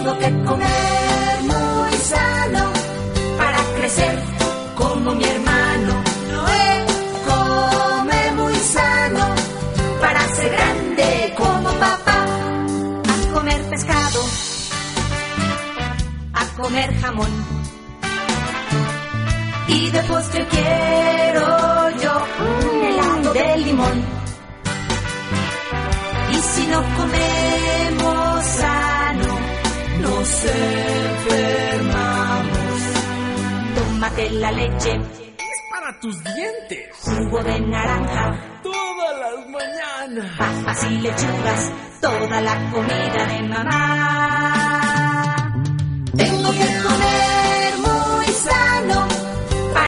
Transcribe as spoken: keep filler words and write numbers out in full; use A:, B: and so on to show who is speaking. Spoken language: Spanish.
A: Tengo que comer muy sano para crecer como mi hermano. Noé come muy sano para ser grande como papá. A comer pescado, a comer jamón, y de postre quiero yo un helado de limón. Y si no comemos sano, nos enfermamos. Tómate la leche,
B: es para tus dientes.
A: Jugo de naranja,
B: todas las mañanas.
A: Papas y lechugas, toda la comida de mamá. Tengo que